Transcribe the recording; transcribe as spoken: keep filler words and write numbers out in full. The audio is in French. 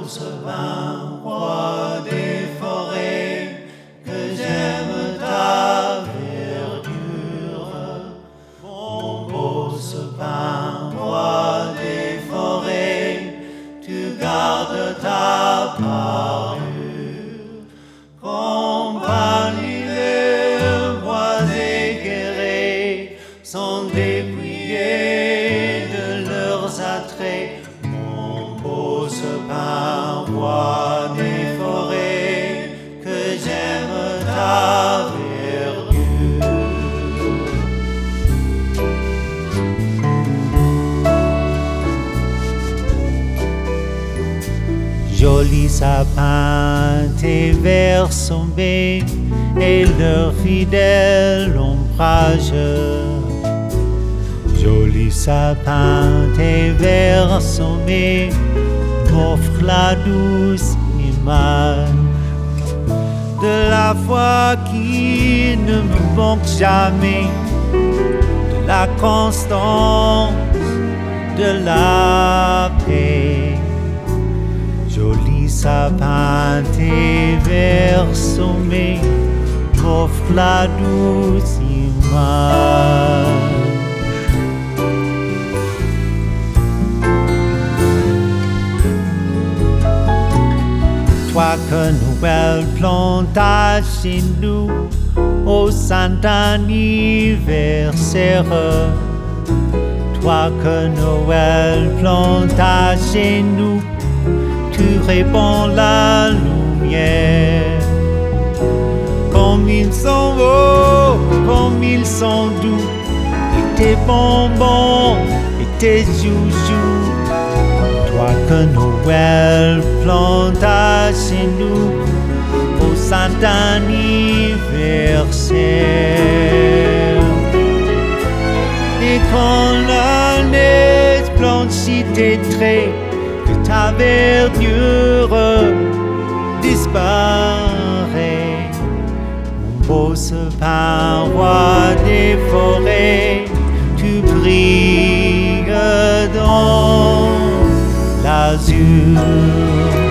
beau sapin, roi des forêts, que j'aime ta verdure. Mon beau sapin, roi des forêts, tu gardes ta parure. Compagnie de bois égarés sont dépouillés de leurs attraits. Mon beau sapin, roi des forêts, que j'aime ta verdure. Joli sapin, tes vers sombés et leur fidèle ombrage. Joli sapin, tes vers sombés m'offrent la douce image de la foi qui ne me manque jamais, de la constance, de la paix. Joli sapin, tes vers sommés m'offrent la douce image. Toi que Noël planta chez nous au saint anniversaire, toi que Noël planta chez nous, tu répands la lumière. Comme ils sont beaux, comme ils sont doux, et tes bonbons et tes joujoux. Toi que Noël planta chez nous au saint anniversaire. Et quand la neige blanchit tes traits, que ta verdure disparaît, mon beau sapin, roi des forêts, tu brilles dans l'azur.